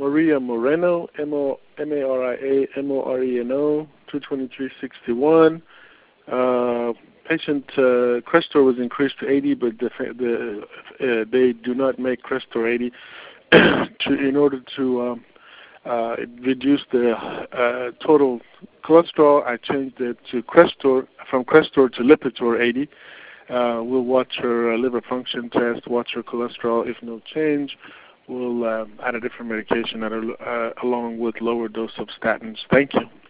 Maria Moreno, M-A-R-I-A-M-O-R-E-N-O, 22361. Patient Crestor was increased to 80, but they do not make Crestor 80 in order to reduce the total cholesterol. I changed it to Crestor, from Crestor to Lipitor 80. We'll watch her liver function test, watch her cholesterol. If no change, we'll add a different medication along with lower dose of statins. Thank you.